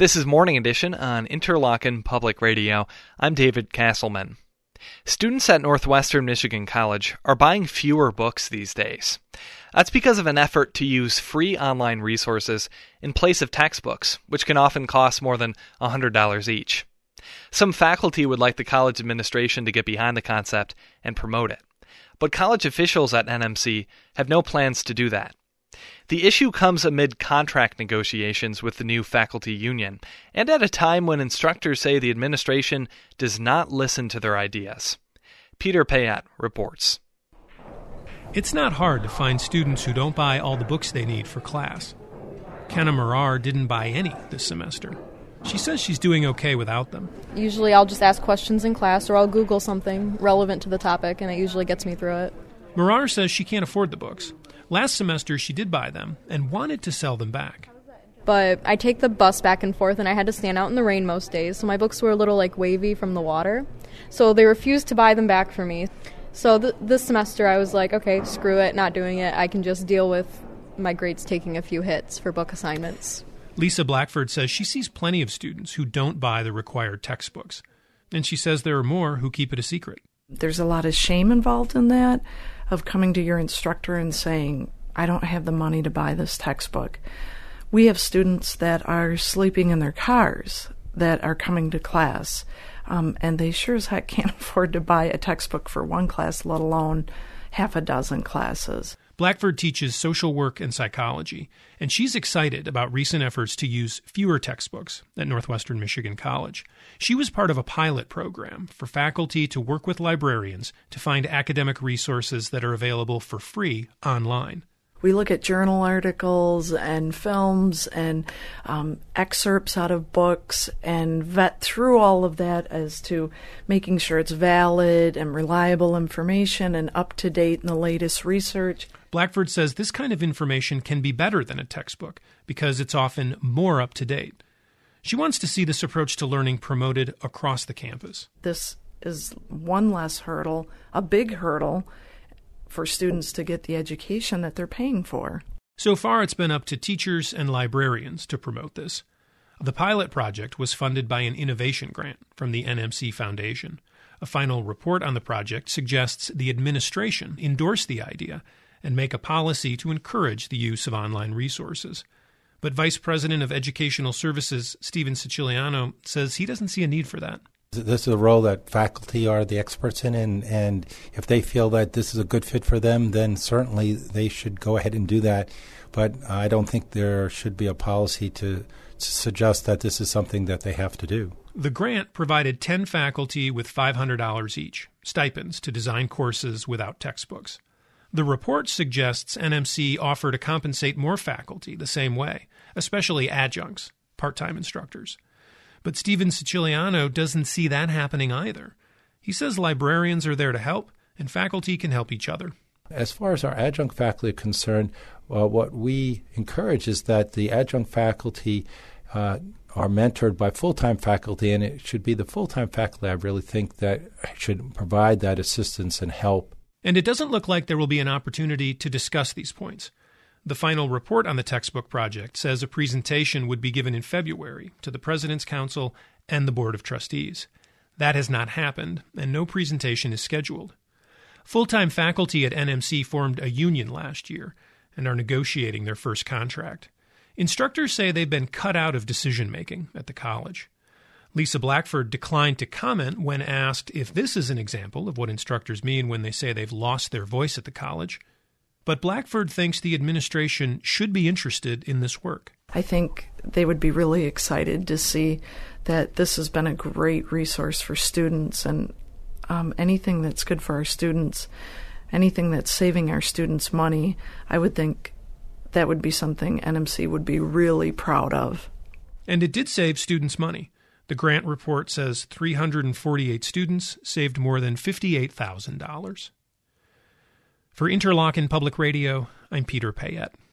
This is Morning Edition on Interlochen Public Radio. I'm David Castleman. Students at Northwestern Michigan College are buying fewer books these days. That's because of an effort to use free online resources in place of textbooks, which can often cost more than $100 each. Some faculty would like the college administration to get behind the concept and promote it. But college officials at NMC have no plans to do that. The issue comes amid contract negotiations with the new faculty union, and at a time when instructors say the administration does not listen to their ideas. Peter Payette reports. It's not hard to find students who don't buy all the books they need for class. Kenna Marar didn't buy any this semester. She says she's doing okay without them. Usually I'll just ask questions in class or I'll Google something relevant to the topic, and it usually gets me through it. Marar says she can't afford the books. Last semester, she did buy them and wanted to sell them back. But I take the bus back and forth, and I had to stand out in the rain most days, so my books were a little, wavy from the water. So they refused to buy them back for me. So this semester, I was like, okay, screw it, not doing it. I can just deal with my grades taking a few hits for book assignments. Lisa Blackford says she sees plenty of students who don't buy the required textbooks. And she says there are more who keep it a secret. There's a lot of shame involved in that, of coming to your instructor and saying, I don't have the money to buy this textbook. We have students that are sleeping in their cars that are coming to class, and they sure as heck can't afford to buy a textbook for one class, let alone half a dozen classes. Blackford teaches social work and psychology, and she's excited about recent efforts to use fewer textbooks at Northwestern Michigan College. She was part of a pilot program for faculty to work with librarians to find academic resources that are available for free online. We look at journal articles and films and excerpts out of books and vet through all of that as to making sure it's valid and reliable information and up to date in the latest research. Blackford says this kind of information can be better than a textbook because it's often more up to date. She wants to see this approach to learning promoted across the campus. This is one less hurdle, a big hurdle, for students to get the education that they're paying for. So far, it's been up to teachers and librarians to promote this. The pilot project was funded by an innovation grant from the NMC Foundation. A final report on the project suggests the administration endorse the idea and make a policy to encourage the use of online resources. But Vice President of Educational Services Stephen Siciliano says he doesn't see a need for that. This is a role that faculty are the experts in, and if they feel that this is a good fit for them, then certainly they should go ahead and do that. But I don't think there should be a policy to suggest that this is something that they have to do. The grant provided 10 faculty with $500 each, stipends to design courses without textbooks. The report suggests NMC offer to compensate more faculty the same way, especially adjuncts, part-time instructors. But Stephen Siciliano doesn't see that happening either. He says librarians are there to help, and faculty can help each other. As far as our adjunct faculty are concerned, what we encourage is that the adjunct faculty are mentored by full-time faculty, and it should be the full-time faculty, I really think, that should provide that assistance and help. And it doesn't look like there will be an opportunity to discuss these points. The final report on the textbook project says a presentation would be given in February to the President's Council and the Board of Trustees. That has not happened, and no presentation is scheduled. Full-time faculty at NMC formed a union last year and are negotiating their first contract. Instructors say they've been cut out of decision-making at the college. Lisa Blackford declined to comment when asked if this is an example of what instructors mean when they say they've lost their voice at the college. But Blackford thinks the administration should be interested in this work. I think they would be really excited to see that this has been a great resource for students, and anything that's good for our students, anything that's saving our students money, I would think that would be something NMC would be really proud of. And it did save students money. The grant report says 348 students saved more than $58,000. For Interlochen Public Radio, I'm Peter Payette.